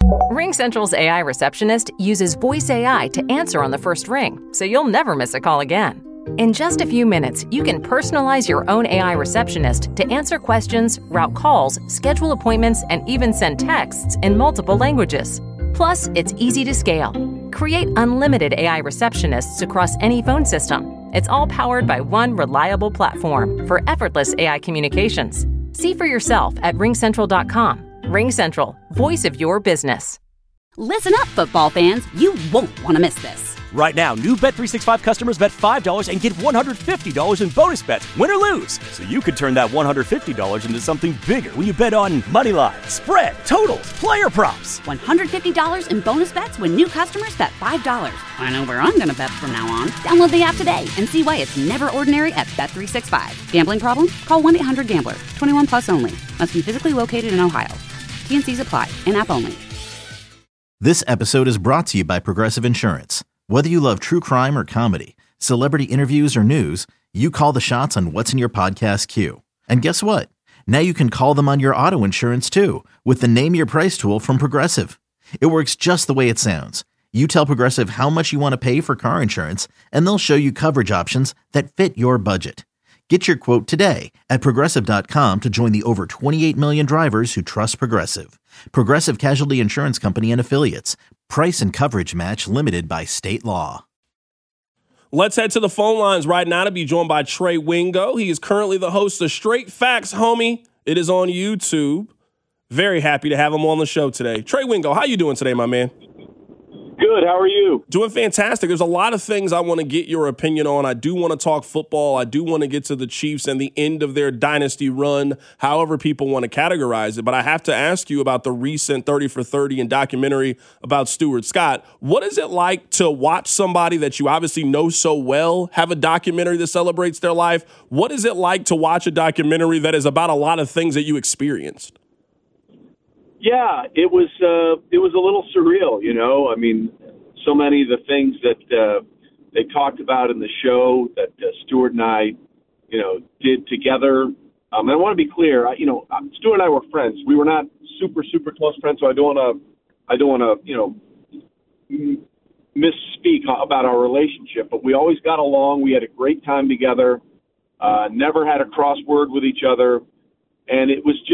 RingCentral's AI receptionist uses voice AI to answer on the first ring, so you'll never miss a call again. In just a few minutes, you can personalize your own AI receptionist to answer questions, route calls, schedule appointments, and even send texts in multiple languages. Plus, it's easy to scale. Create unlimited AI receptionists across any phone system. It's all powered by one reliable platform for effortless AI communications. See for yourself at ringcentral.com. RingCentral, voice of your business. Listen up, football fans. You won't want to miss this. Right now, new Bet365 customers bet $5 and get $150 in bonus bets, win or lose. So you could turn that $150 into something bigger when you bet on moneyline, spread, totals, player props. $150 in bonus bets when new customers bet $5. I know where I'm going to bet from now on. Download the app today and see why it's never ordinary at Bet365. Gambling problem? Call 1-800-GAMBLER. 21 plus only. Must be physically located in Ohio. T&Cs apply. In-app only. This episode is brought to you by Progressive Insurance. Whether you love true crime or comedy, celebrity interviews or news, you call the shots on what's in your podcast queue. And guess what? Now you can call them on your auto insurance too with the Name Your Price tool from Progressive. It works just the way it sounds. You tell Progressive how much you want to pay for car insurance, and they'll show you coverage options that fit your budget. Get your quote today at Progressive.com to join the over 28 million drivers who trust Progressive. Progressive Casualty Insurance Company and Affiliates. Price and coverage match limited by state law. Let's head to the phone lines right now to be joined by Trey Wingo. He is currently the host of Straight Facts, homie. It is on YouTube. Very happy to have him on the show today. Trey Wingo, how you doing today, my man? Good. How are you? Doing fantastic. There's a lot of things I want to get your opinion on. I do want to talk football. I do want to get to the Chiefs and the end of their dynasty run, however people want to categorize it. But I have to ask you about the recent 30 for 30 and documentary about Stuart Scott. What is it like to watch somebody that you obviously know so well have a documentary that celebrates their life? What is it like to watch a documentary that is about a lot of things that you experienced? Yeah, it was a little surreal, you know. I mean, so many of the things that they talked about in the show that Stuart and I, you know, did together. And I want to be clear, Stuart and I were friends. We were not super close friends, so I don't want to misspeak about our relationship. But we always got along. We had a great time together. Never had a crossword with each other, and it was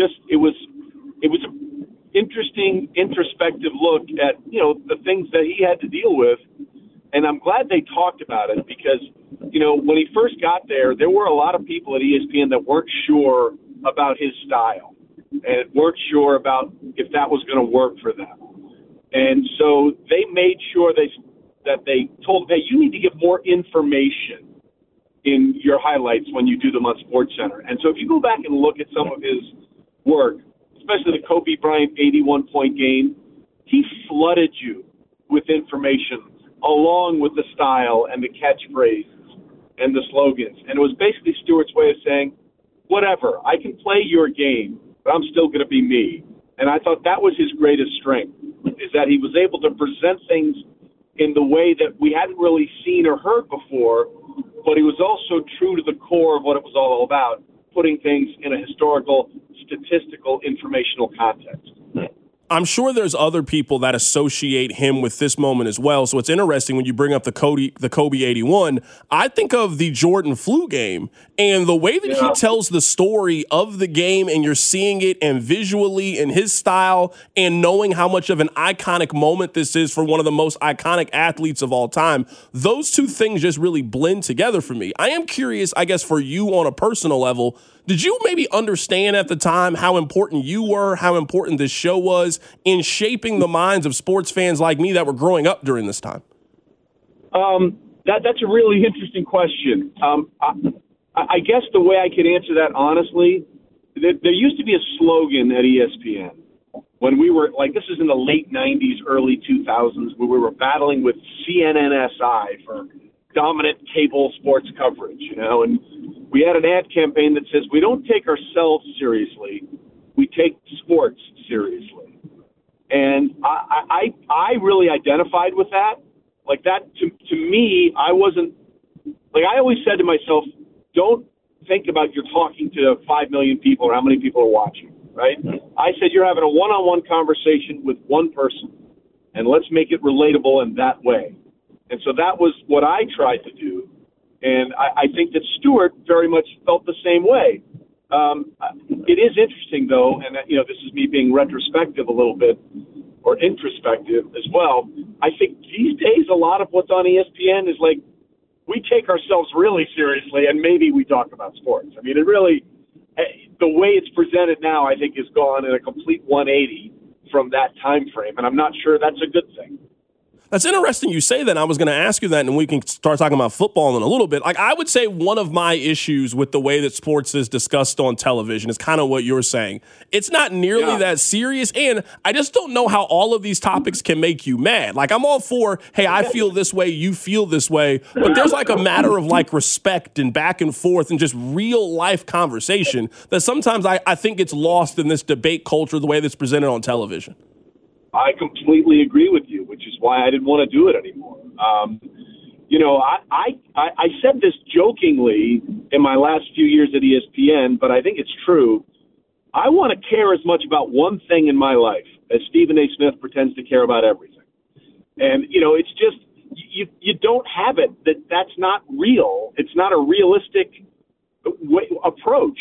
a interesting introspective look at, you know, the things that he had to deal with. And I'm glad they talked about it because, you know, when he first got there were a lot of people at ESPN that weren't sure about his style and weren't sure about if that was going to work for them. And so they made sure that they told him, hey, you need to give more information in your highlights when you do them on SportsCenter. And so if you go back and look at some of his work, especially the Kobe Bryant 81-point game, he flooded you with information along with the style and the catchphrases and the slogans. And it was basically Stuart's way of saying, whatever, I can play your game, but I'm still going to be me. And I thought that was his greatest strength, is that he was able to present things in the way that we hadn't really seen or heard before, but he was also true to the core of what it was all about, putting things in a historical, statistical, informational context. I'm sure there's other people that associate him with this moment as well. So it's interesting when you bring up the Kobe 81. I think of the Jordan flu game and the way that he tells the story of the game, and you're seeing it and visually in his style and knowing how much of an iconic moment this is for one of the most iconic athletes of all time. Those two things just really blend together for me. I am curious, I guess, for you on a personal level, did you maybe understand at the time how important you were, how important this show was in shaping the minds of sports fans like me that were growing up during this time? That's a really interesting question. I guess the way I could answer that honestly, there used to be a slogan at ESPN when we were, like, this is in the late 90s, early 2000s, where we were battling with CNNSI for dominant cable sports coverage, you know, and we had an ad campaign that says, we don't take ourselves seriously, we take sports seriously. And I really identified with that. Like, that, to me, I wasn't, like, I always said to myself, don't think about you're talking to 5 million people or how many people are watching. right? I said you're having a one-on-one conversation with one person, and let's make it relatable in that way. And so that was what I tried to do, and I think that Stewart very much felt the same way. It is interesting, though, and this is me being retrospective a little bit, or introspective as well. I think these days a lot of what's on ESPN is like we take ourselves really seriously, and maybe we talk about sports. I mean, it really, the way it's presented now, I think, has gone in a complete 180 from that time frame, and I'm not sure that's a good thing. That's interesting you say that. I was going to ask you that, and we can start talking about football in a little bit. Like, I would say one of my issues with the way that sports is discussed on television is kind of what you're saying. It's not nearly that serious, and I just don't know how all of these topics can make you mad. Like, I'm all for, hey, I feel this way, you feel this way, but there's like a matter of like respect and back and forth and just real life conversation that sometimes I think gets lost in this debate culture the way that's presented on television. I completely agree with you, which is why I didn't want to do it anymore. I said this jokingly in my last few years at ESPN, but I think it's true. I want to care as much about one thing in my life as Stephen A. Smith pretends to care about everything. And, it's just, you don't have it. That's not real. It's not a realistic approach.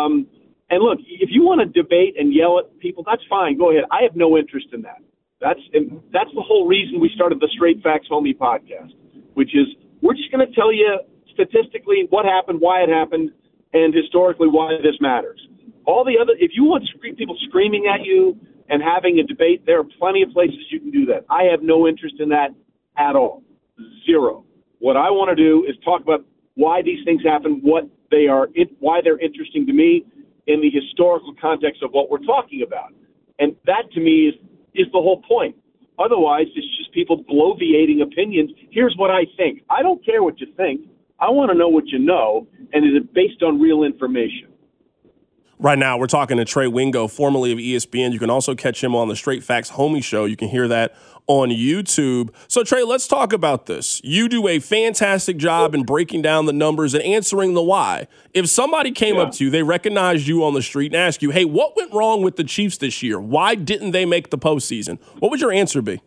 And look, if you want to debate and yell at people, that's fine. Go ahead. I have no interest in that. That's the whole reason we started the Straight Facts Homie podcast, which is we're just going to tell you statistically what happened, why it happened, and historically why this matters. All the other, if you want people screaming at you and having a debate, there are plenty of places you can do that. I have no interest in that at all. Zero. What I want to do is talk about why these things happen, why they're interesting to me, in the historical context of what we're talking about. And that, to me, is the whole point. Otherwise, it's just people bloviating opinions. Here's what I think. I don't care what you think. I want to know what you know, and is it based on real information? Right now, we're talking to Trey Wingo, formerly of ESPN. You can also catch him on the Straight Facts Homie Show. You can hear that on YouTube. So, Trey, let's talk about this. You do a fantastic job in breaking down the numbers and answering the why. If somebody came up to you, they recognized you on the street and asked you, hey, what went wrong with the Chiefs this year? Why didn't they make the postseason? What would your answer be?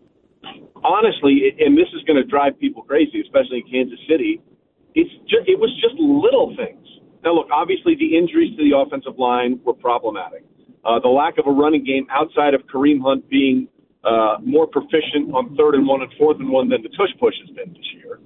Honestly, and this is going to drive people crazy, especially in Kansas City, it was just little things. Now, look, obviously the injuries to the offensive line were problematic. The lack of a running game outside of Kareem Hunt being more proficient on 3rd and 1 and 4th and 1 than the tush push has been this year.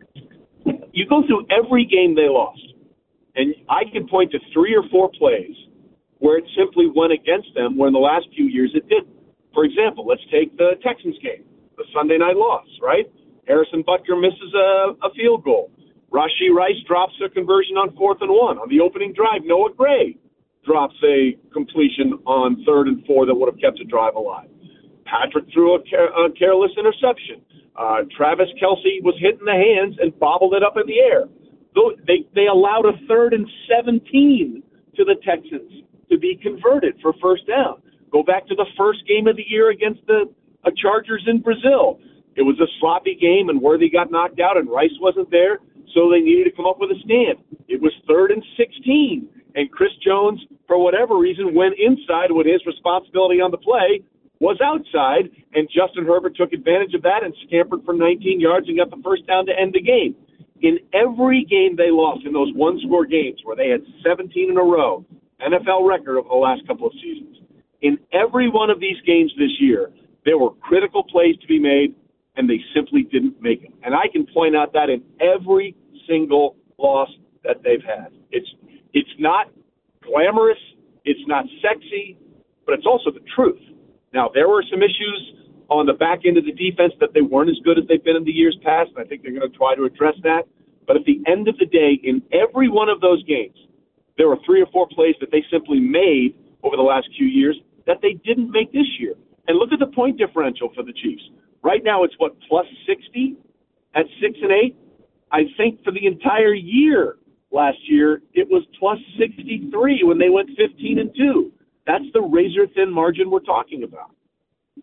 You go through every game they lost, and I can point to 3 or 4 plays where it simply went against them, where in the last few years it didn't. For example, let's take the Texans game, the Sunday night loss, right? Harrison Butker misses a field goal. Rashee Rice drops a conversion on 4th and 1. On the opening drive, Noah Gray drops a completion on 3rd and 4 that would have kept the drive alive. Patrick threw a careless interception. Travis Kelce was hit in the hands and bobbled it up in the air. They allowed a 3rd and 17 to the Texans to be converted for first down. Go back to the first game of the year against the Chargers in Brazil. It was a sloppy game, and Worthy got knocked out, and Rice wasn't there, so they needed to come up with a stand. It was 3rd and 16, and Chris Jones, for whatever reason, went inside when his responsibility on the play was outside, and Justin Herbert took advantage of that and scampered for 19 yards and got the first down to end the game. In every game they lost, in those one-score games where they had 17 in a row, NFL record over the last couple of seasons, in every one of these games this year, there were critical plays to be made, and they simply didn't make them. And I can point out that in every single loss that they've had. It's not glamorous, it's not sexy, but it's also the truth. Now, there were some issues on the back end of the defense that they weren't as good as they've been in the years past, and I think they're going to try to address that. But at the end of the day, in every one of those games, there were 3 or 4 plays that they simply made over the last few years that they didn't make this year. And look at the point differential for the Chiefs. Right now, it's plus 60 at 6-8. I think for the entire year last year, it was plus 63 when they went 15-2. That's the razor-thin margin we're talking about.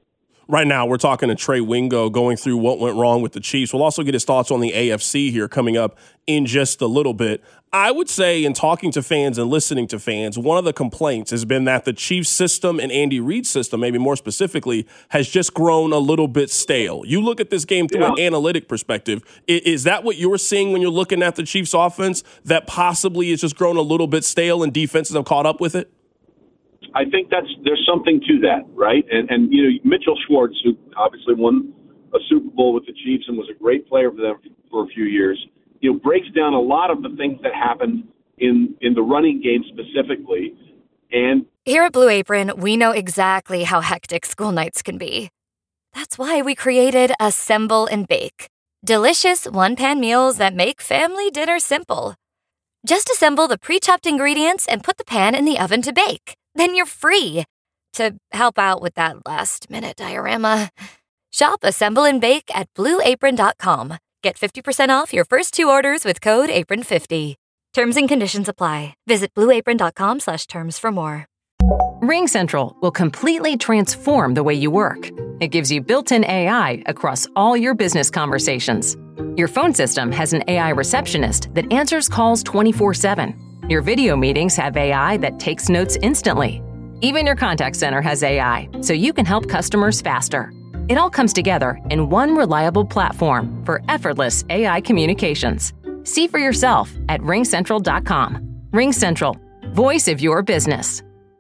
Right now, we're talking to Trey Wingo going through what went wrong with the Chiefs. We'll also get his thoughts on the AFC here coming up in just a little bit. I would say in talking to fans and listening to fans, one of the complaints has been that the Chiefs system and Andy Reid's system, maybe more specifically, has just grown a little bit stale. You look at this game through an analytic perspective. Is that what you're seeing when you're looking at the Chiefs offense, that possibly it's just grown a little bit stale and defenses have caught up with it? I think there's something to that, right? And Mitchell Schwartz, who obviously won a Super Bowl with the Chiefs and was a great player for them for a few years, breaks down a lot of the things that happened in the running game specifically. And here at Blue Apron, we know exactly how hectic school nights can be. That's why we created Assemble and Bake, delicious one-pan meals that make family dinner simple. Just assemble the pre-chopped ingredients and put the pan in the oven to bake. Then you're free to help out with that last-minute diorama. Shop Assemble and Bake at BlueApron.com. Get 50% off your first 2 orders with code APRON50. Terms and conditions apply. Visit BlueApron.com/terms for more. RingCentral will completely transform the way you work. It gives you built-in AI across all your business conversations. Your phone system has an AI receptionist that answers calls 24/7. Your video meetings have AI that takes notes instantly. Even your contact center has AI, so you can help customers faster. It all comes together in one reliable platform for effortless AI communications. See for yourself at ringcentral.com. RingCentral, voice of your business.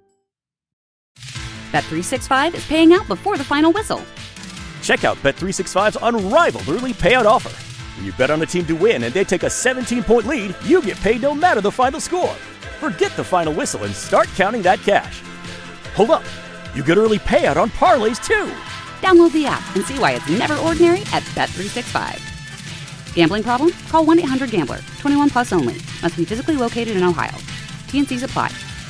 Bet365 is paying out before the final whistle. Check out Bet365's unrivaled early payout offer. When you bet on a team to win and they take a 17-point lead, you get paid no matter the final score. Forget the final whistle and start counting that cash. Hold up. You get early payout on parlays, too. Download the app and see why it's never ordinary at Bet365. Gambling problem? Call 1-800-GAMBLER. 21 plus only. Must be physically located in Ohio. T&Cs apply.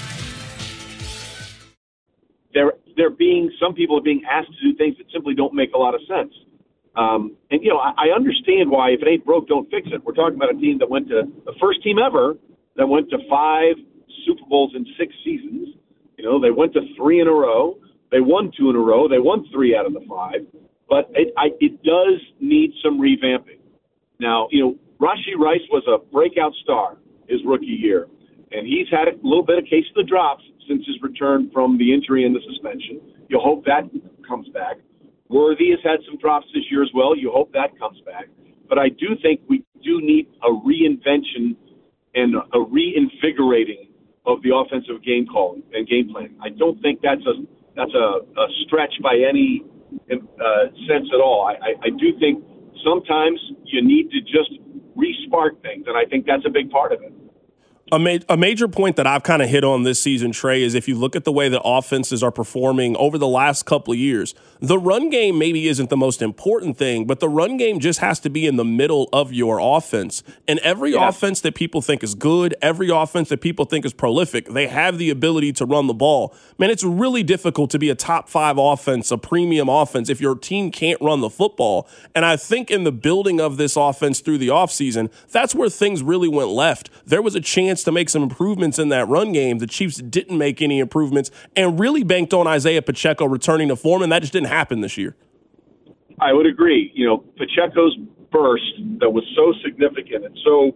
Some people are being asked to do things that simply don't make a lot of sense. I understand why if it ain't broke, don't fix it. We're talking about a team that went to the first team ever that went to 5 Super Bowls in 6 seasons. They went to 3 in a row. They won 2 in a row. They won 3 out of the 5. But it does need some revamping. Now, Rashee Rice was a breakout star his rookie year, and he's had a little bit of case of the drops since his return from the injury and the suspension. You hope that comes back. Worthy has had some drops this year as well. You hope that comes back. But I do think we do need a reinvention and a reinvigorating of the offensive game calling and game planning. I don't think that's a stretch by any sense at all. I do think sometimes you need to just re-spark things, and I think that's a big part of it. A major point that I've kind of hit on this season, Trey, is if you look at the way the offenses are performing over the last couple of years, the run game maybe isn't the most important thing, but the run game just has to be in the middle of your offense. And every offense that people think is good, every offense that people think is prolific, they have the ability to run the ball. Man, it's really difficult to be a top 5 offense, a premium offense, if your team can't run the football. And I think in the building of this offense through the offseason, that's where things really went left. There was a chance to make some improvements in that run game. The Chiefs didn't make any improvements and really banked on Isaiah Pacheco returning to form, and that just didn't happen this year. I would agree. Pacheco's burst that was so significant and so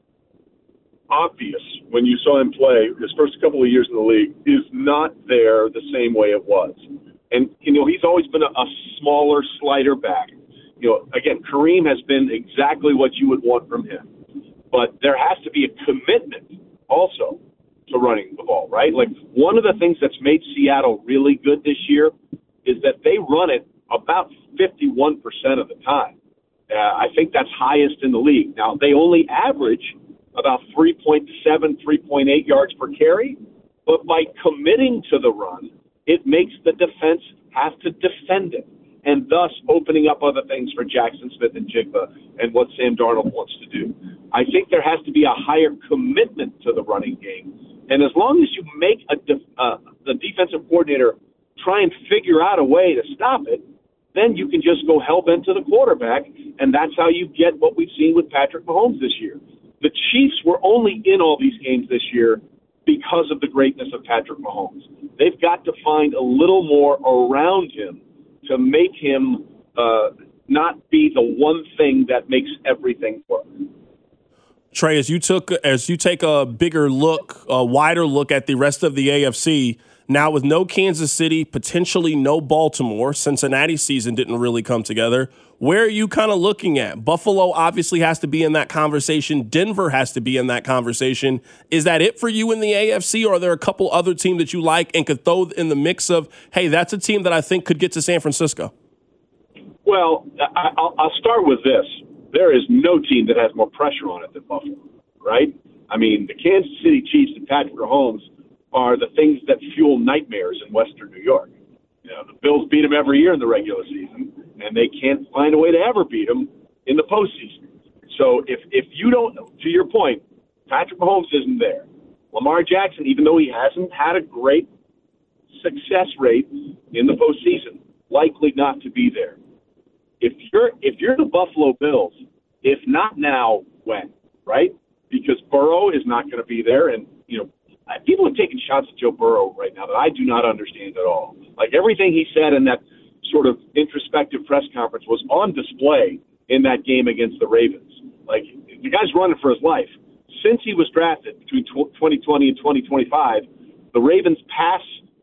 obvious when you saw him play his first couple of years in the league is not there the same way it was. And, he's always been a smaller, slighter back. Again, Kareem has been exactly what you would want from him. But there has to be a commitment also to running the ball, right? Like, one of the things that's made Seattle really good this year is that they run it about 51% of the time. I think that's highest in the league. Now, they only average about 3.7, 3.8 yards per carry, but by committing to the run, it makes the defense have to defend it, and thus opening up other things for Jackson Smith and Jigba and what Sam Darnold wants to do. I think there has to be a higher commitment to the running game. And as long as you make the defensive coordinator try and figure out a way to stop it, then you can just go hell-bent to the quarterback, and that's how you get what we've seen with Patrick Mahomes this year. The Chiefs were only in all these games this year because of the greatness of Patrick Mahomes. They've got to find a little more around him to make him not be the one thing that makes everything work. Trey, as you take a bigger look, a wider look at the rest of the AFC, now with no Kansas City, potentially no Baltimore, Cincinnati's season didn't really come together. Where are you kind of looking at? Buffalo obviously has to be in that conversation. Denver has to be in that conversation. Is that it for you in the AFC, or are there a couple other teams that you like and could throw in the mix of, hey, that's a team that I think could get to San Francisco? Well, I'll start with this. There is no team that has more pressure on it than Buffalo, right? I mean, the Kansas City Chiefs and Patrick Mahomes are the things that fuel nightmares in Western New York. You know, the Bills beat them every year in the regular season, and they can't find a way to ever beat them in the postseason. So if you don't, to your point, Patrick Mahomes isn't there. Lamar Jackson, even though he hasn't had a great success rate in the postseason, likely not to be there. If you're the Buffalo Bills, if not now, when, right? Because Burrow is not going to be there, and you know, people are taking shots at Joe Burrow right now that I do not understand at all. Like, everything he said in that sort of introspective press conference was on display in that game against the Ravens. Like, the guy's running for his life. Since he was drafted between 2020 and 2025, the Ravens' pass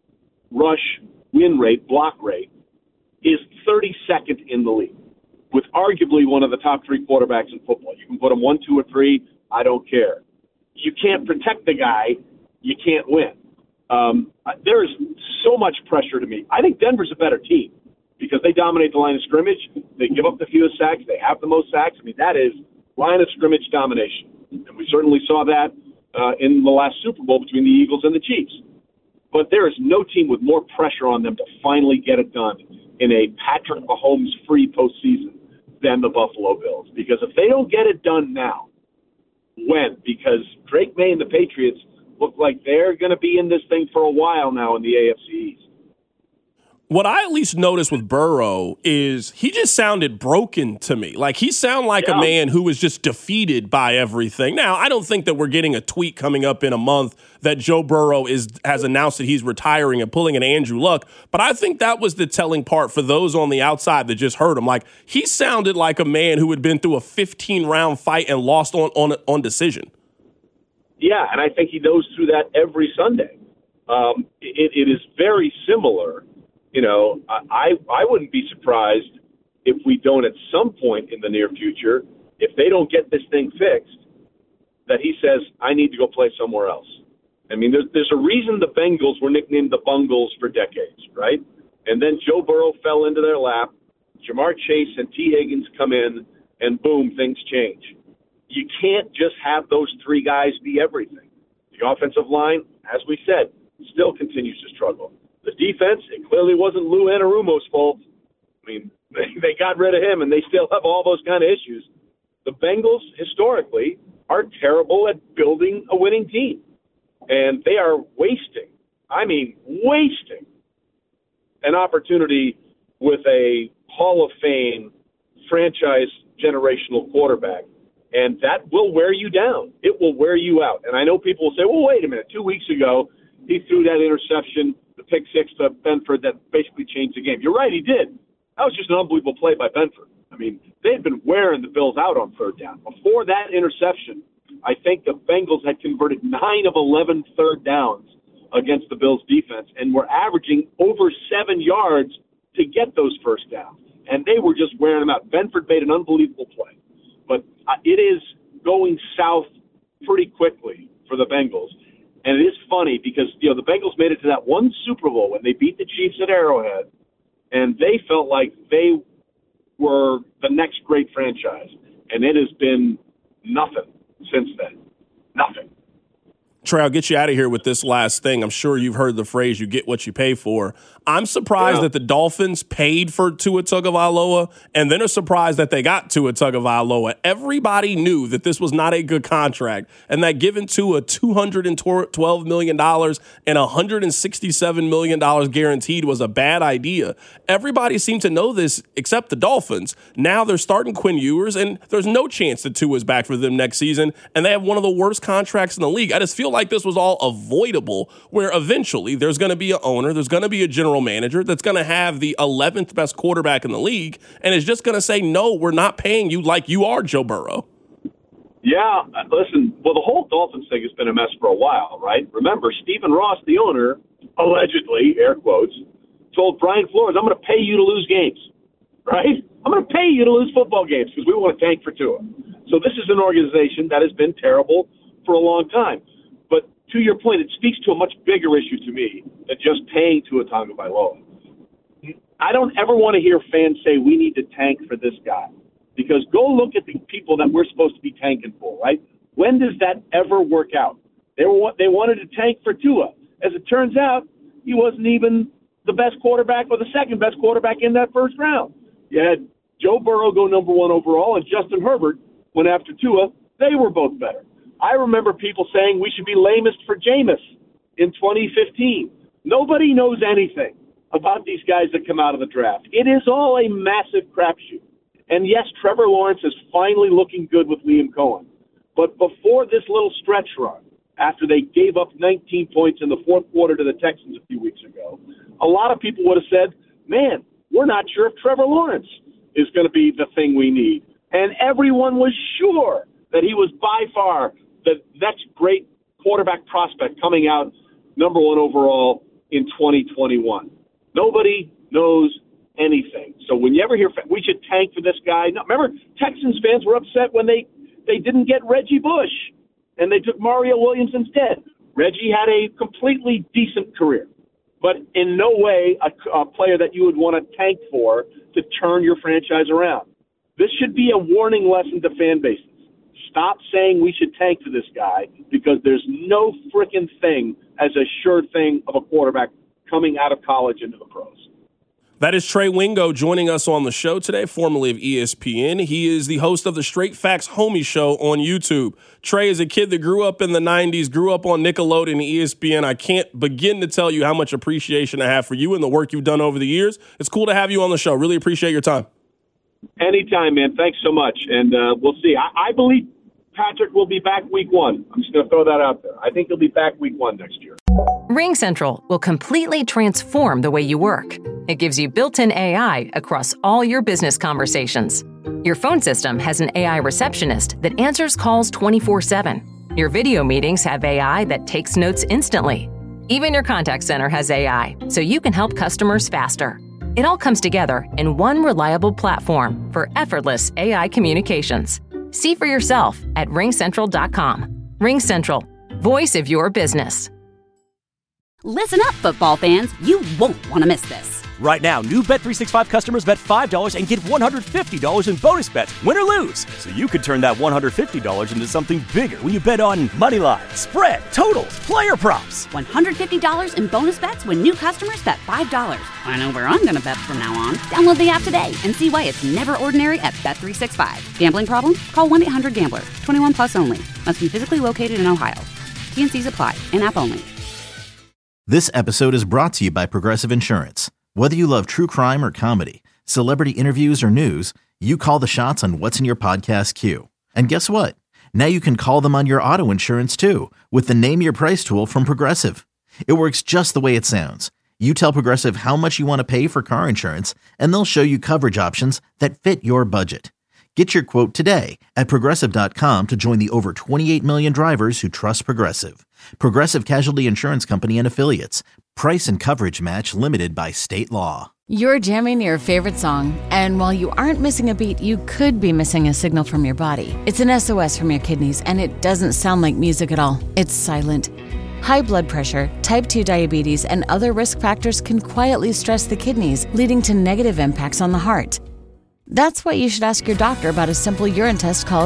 rush win rate, block rate, is 32nd in the league, with arguably one of the top three quarterbacks in football. You can put him 1, 2, or 3. I don't care. You can't protect the guy. You can't win. There is so much pressure to me. I think Denver's a better team because they dominate the line of scrimmage. They give up the fewest sacks. They have the most sacks. I mean, that is line of scrimmage domination. And we certainly saw that in the last Super Bowl between the Eagles and the Chiefs. But there is no team with more pressure on them to finally get it done in a Patrick Mahomes-free postseason than the Buffalo Bills. Because if they don't get it done now, when? Because Drake May and the Patriots look like they're going to be in this thing for a while now in the AFC East. What I at least noticed with Burrow is he just sounded broken to me. Like, he sounded like a man who was just defeated by everything. Now, I don't think that we're getting a tweet coming up in a month that Joe Burrow has announced that he's retiring and pulling an Andrew Luck, but I think that was the telling part for those on the outside that just heard him. Like, he sounded like a man who had been through a 15-round fight and lost on decision. Yeah, and I think he goes through that every Sunday. It is very similar. You know, I wouldn't be surprised if we don't at some point in the near future, if they don't get this thing fixed, that he says, I need to go play somewhere else. I mean, there's a reason the Bengals were nicknamed the Bungles for decades, right? And then Joe Burrow fell into their lap. Jamar Chase and T. Higgins come in, and boom, things change. You can't just have those three guys be everything. The offensive line, as we said, still continues to struggle. The defense, it clearly wasn't Lou Anarumo's fault. I mean, they got rid of him, and they still have all those kind of issues. The Bengals, historically, are terrible at building a winning team. And they are wasting an opportunity with a Hall of Fame franchise generational quarterback. And that will wear you down. It will wear you out. And I know people will say, well, wait a minute. 2 weeks ago, he threw that interception, the pick six to Benford that basically changed the game. You're right, he did. That was just an unbelievable play by Benford. I mean, they'd been wearing the Bills out on third down. Before that interception, I think the Bengals had converted 9 of 11 third downs against the Bills' defense and were averaging over 7 yards to get those first downs. And they were just wearing them out. Benford made an unbelievable play. But it is going south pretty quickly for the Bengals. And it is funny because, you know, the Bengals made it to that one Super Bowl when they beat the Chiefs at Arrowhead, and they felt like they were the next great franchise. And it has been nothing since then. Nothing. Trey, I'll get you out of here with this last thing. I'm sure you've heard the phrase, you get what you pay for. I'm surprised that the Dolphins paid for Tua Tagovailoa, and then are surprised that they got Tua Tagovailoa. Everybody knew that this was not a good contract, and that giving Tua $212 million and $167 million guaranteed was a bad idea. Everybody seemed to know this except the Dolphins. Now they're starting Quinn Ewers, and there's no chance that Tua is back for them next season, and they have one of the worst contracts in the league. I just feel like like this was all avoidable, where eventually there's going to be an owner, there's going to be a general manager that's going to have the 11th best quarterback in the league and is just going to say, no, we're not paying you like you are Joe Burrow. Yeah, listen, well, the whole Dolphins thing has been a mess for a while, right? Remember, Stephen Ross, the owner, allegedly, air quotes, told Brian Flores, I'm going to pay you to lose games, right? I'm going to pay you to lose football games because we want to tank for Tua. So this is an organization that has been terrible for a long time. But to your point, it speaks to a much bigger issue to me than just paying Tua Tagovailoa. I don't ever want to hear fans say we need to tank for this guy. Because go look at the people that we're supposed to be tanking for, right? When does that ever work out? They wanted to tank for Tua. As it turns out, he wasn't even the best quarterback or the second best quarterback in that first round. You had Joe Burrow go number 1 overall, and Justin Herbert went after Tua. They were both better. I remember people saying we should be lamest for Jameis in 2015. Nobody knows anything about these guys that come out of the draft. It is all a massive crapshoot. And yes, Trevor Lawrence is finally looking good with Liam Cohen. But before this little stretch run, after they gave up 19 points in the fourth quarter to the Texans a few weeks ago, a lot of people would have said, man, we're not sure if Trevor Lawrence is going to be the thing we need. And everyone was sure that he was by far the next great quarterback prospect coming out number 1 overall in 2021. Nobody knows anything. So when you ever hear we should tank for this guy, no, remember Texans fans were upset when they didn't get Reggie Bush and they took Mario Williams instead. Reggie had a completely decent career, but in no way a player that you would want to tank for to turn your franchise around. This should be a warning lesson to fan bases. Stop saying we should tank for this guy because there's no freaking thing as a sure thing of a quarterback coming out of college into the pros. That is Trey Wingo joining us on the show today, formerly of ESPN. He is the host of the Straight Facts Homie Show on YouTube. Trey is a kid that grew up in the 90s, grew up on Nickelodeon and ESPN. I can't begin to tell you how much appreciation I have for you and the work you've done over the years. It's cool to have you on the show. Really appreciate your time. Anytime, man. Thanks so much. And we'll see. I believe Patrick will be back week 1. I'm just going to throw that out there. I think he'll be back week 1 next year. RingCentral will completely transform the way you work. It gives you built-in AI across all your business conversations. Your phone system has an AI receptionist that answers calls 24/7. Your video meetings have AI that takes notes instantly. Even your contact center has AI, so you can help customers faster. It all comes together in one reliable platform for effortless AI communications. See for yourself at RingCentral.com. RingCentral, voice of your business. Listen up, football fans. You won't want to miss this. Right now, new Bet365 customers bet $5 and get $150 in bonus bets, win or lose. So you could turn that $150 into something bigger when you bet on moneyline, spread, totals, player props. $150 in bonus bets when new customers bet $5. I know where I'm going to bet from now on. Download the app today and see why it's never ordinary at Bet365. Gambling problem? Call 1-800-GAMBLER. 21 plus only. Must be physically located in Ohio. T&Cs apply. In-app only. This episode is brought to you by Progressive Insurance. Whether you love true crime or comedy, celebrity interviews or news, you call the shots on what's in your podcast queue. And guess what? Now you can call them on your auto insurance too with the Name Your Price tool from Progressive. It works just the way it sounds. You tell Progressive how much you want to pay for car insurance, and they'll show you coverage options that fit your budget. Get your quote today at Progressive.com to join the over 28 million drivers who trust Progressive. Progressive Casualty Insurance Company and Affiliates. Price and coverage match limited by state law. You're jamming your favorite song, and while you aren't missing a beat, you could be missing a signal from your body. It's an SOS from your kidneys, and it doesn't sound like music at all. It's silent. High blood pressure, type 2 diabetes, and other risk factors can quietly stress the kidneys, leading to negative impacts on the heart. That's why you should ask your doctor about a simple urine test called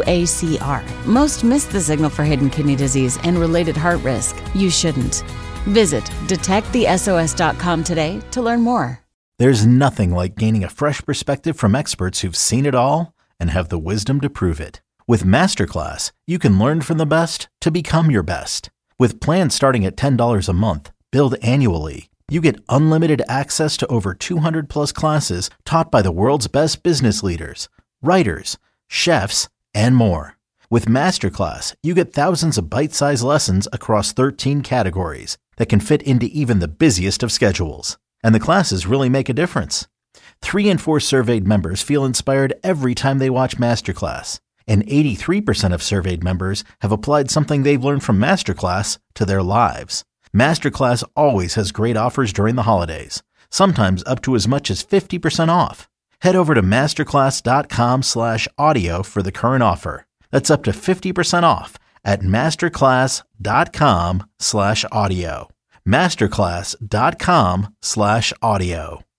UACR. Most miss the signal for hidden kidney disease and related heart risk. You shouldn't. Visit detectthesos.com today to learn more. There's nothing like gaining a fresh perspective from experts who've seen it all and have the wisdom to prove it. With Masterclass, you can learn from the best to become your best. With plans starting at $10 a month, billed annually, you get unlimited access to over 200 plus classes taught by the world's best business leaders, writers, chefs, and more. With Masterclass, you get thousands of bite-sized lessons across 13 categories that can fit into even the busiest of schedules. And the classes really make a difference. 3 in 4 surveyed members feel inspired every time they watch Masterclass. And 83% of surveyed members have applied something they've learned from Masterclass to their lives. Masterclass always has great offers during the holidays, sometimes up to as much as 50% off. Head over to masterclass.com/audio for the current offer. That's up to 50% off at masterclass.com/audio. masterclass.com/audio.